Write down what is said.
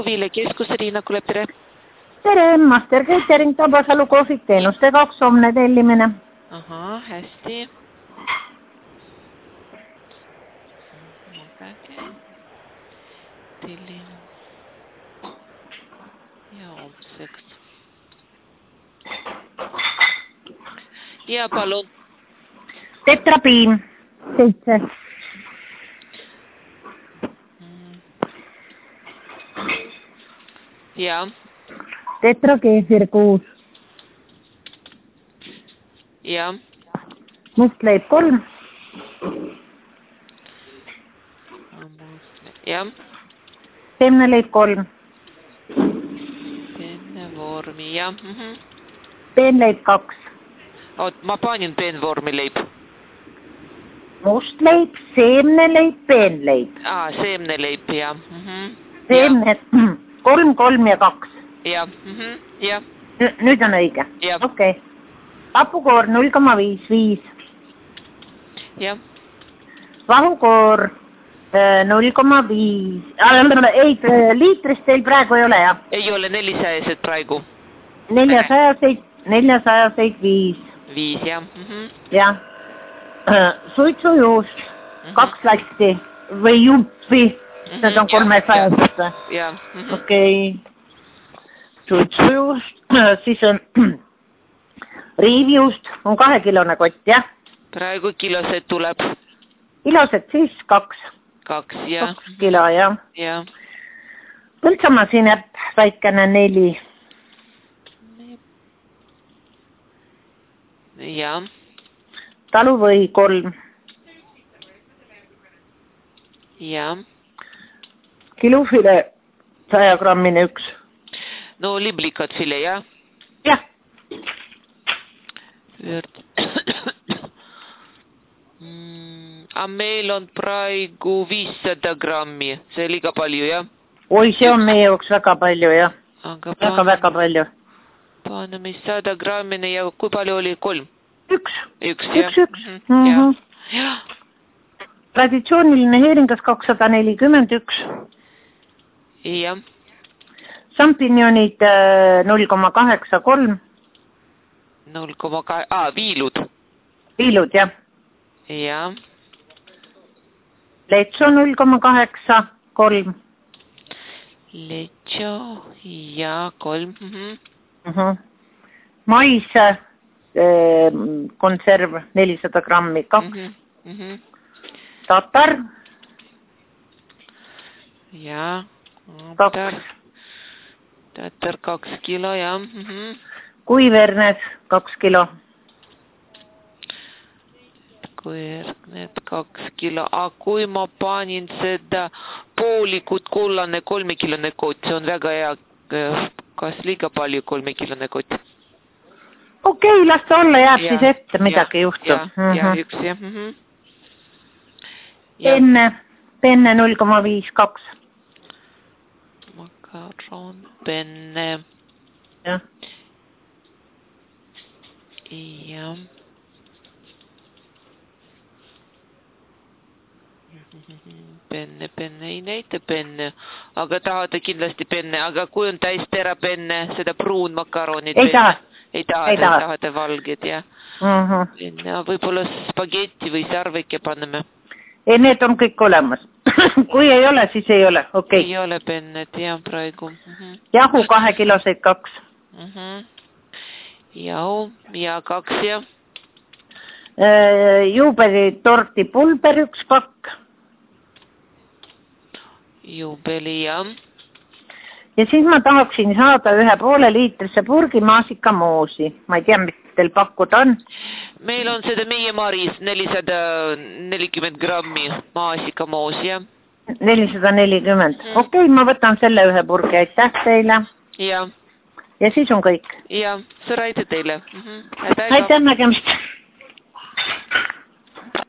Soovile keskuse Riina Kulep, tere! Tere, Master Catering, Tabasalu kohvik, teenuste 2 homne tellimine. Aha, hästi. Tellin. Ja homseks. Ja palun. Tetrapiin 7. Ja. Tetrakeefir 6. Ja. Mustleib 3. Ja. Seemneleib 3. Peenvormi, ja. Peenleib 2. Oot, ma panin peenvormi leib. Mustleib, seemneleib, peenleib. Seemneleib, ja. Seemne 3, 3 ja 2. Ja, ja. Nüüd on õige. Ja. Okei. Papukoor 0,55. Ja. Vahukoor 0,5. Ei, liitrist teil praegu ei ole, jah? Ei ole 400 praegu. 400 5. 5, jah. Jah. Suitsujuust 2 latti või juppi. Need on 300. Ja. Okei. Suitsujuust, siis on riivjuust, on 2-kilone kott, jah? Praegu kilosed tuleb. Kilosed siis 2. 2, jah. 2 kilo, jah. Ja. Põltsamaa sinep, väikene 4. Ja. Taluvõi 3. Ja. Kilufile 100 grammine 1. No liblikat file, jah? Jah. Meil on praegu 500 grammi. See liiga palju, jah? Oi, see on meie jaoks väga palju, jah. Väga palju. Paneme 100 grammine ja kui palju oli? 3? 1. 1, jah? 1. Jah. Traditsiooniline heeringas 241. Jah. Sampinjonid 0,83. 0,8, viilud. Viilud, jah. Jah. Lecho 0,83. Lecho ja 3. Mais konserv 400 grammi 2. Tatar. Ja. 2. Tatar 2 kilo, jah. Kuivernes 2 kilo. Kuivernes 2 kilo. Kui ma panin seda poolikut kullane 3-kilone kott, see on väga hea. Kas liiga palju 3-kilone kott? Okei, las ta olla, jääb siis ette, midagi juhtub. Ja 1, jah. Penne 0,52. Makaron, penne. Jah. Ja. Penne, ei näita penne. Aga tahate kindlasti penne. Aga kui on täis tera penne, seda pruun makaronid? Ei taha. Ei tahate valged, jah? Penne, võib-olla spagetti või sarvike paneme? Ei, need on kõik olemas. Kui ei ole, siis ei ole. Okei. Ei ole pennet, jah, praegu. Jahu 2 kiloseid 2. Jahu ja 2, jah. Juubeli torti pulber 1 pakk. Juubeli, jah. Ja siis ma tahaksin saada 1,5 liitrise purgi maasikamoosi. Ma ei tea, mis teil pakkuda on. Meil on seda meie Maris 440 grammi maasikamoosi, jah. 440. Okei, ma võtan selle 1 purgi. Aitäh teile. Ja. Ja siis on kõik. Ja, suur aitäh teile. Aitäh nägemist.